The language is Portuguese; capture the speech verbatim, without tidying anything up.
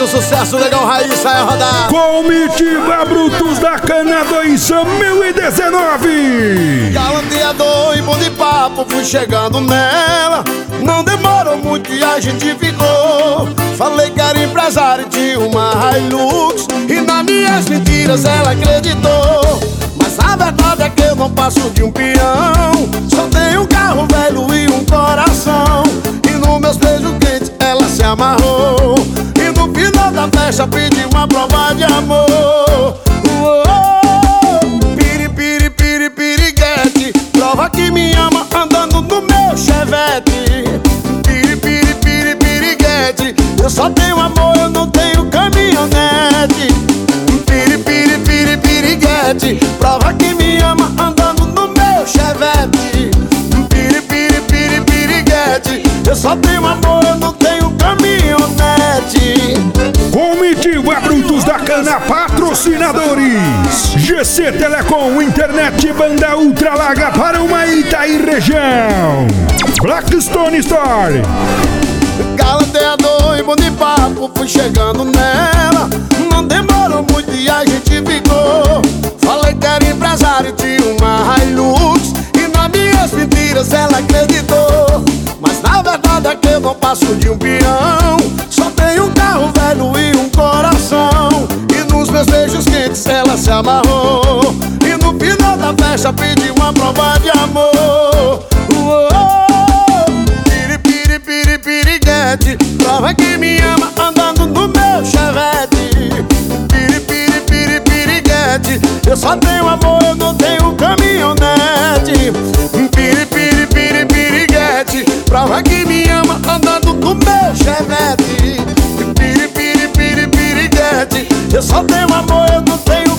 o sucesso, legal raiz, sai a rodar. Comitiva Brutos da Cana dois mil e dezenove. Galanteador e bom de papo, fui chegando nela. Não demorou muito e a gente ficou. Falei que era empresário de uma Hilux, e nas minhas mentiras ela acreditou. Mas a verdade é que eu não passo de um peão. Só tenho um carro velho e um coração. E nos meus beijos quentes ela se amarrou. E no final da festa pediu uma prova de amor. Uou, piri, piri, piri, piriguete, prova que me ama andando no meu chevette. Piri, piri, piri, piriguete, eu só tenho amor, eu não tenho caminhonete. Piri, piri, piri, piriguete, prova que me ama andando no meu chevette. Piri, piri, piri, piriguete, eu só tenho amor, eu não tenho caminhonete. Comitiva Brutos da Cana, patrocinadores G C Telecom, internet banda ultra larga para uma Itaí região. Blackstone Store. Galanteador e bom de papo, fui chegando nela. Não demorou muito e a gente ficou. Falei que era empresário de uma Hilux, e nas minhas mentiras ela acreditou. Mas na verdade é que eu não passo de um peão. Só tenho um carro velho e um coração. E nos meus beijos quentes ela se amarrou. E no final da festa pediu uma prova de amor. Uou, piri, piri, piri, piriguete, prova que me ama andando no meu chevette. Piri, piri, piri, piriguete, eu só tenho amor, eu não tenho caminhonete. Piri, piri, piri, piriguete, prova que me ama andando no meu chevette. Piri, piri, piri, piriguete, eu só tenho amor, eu não tenho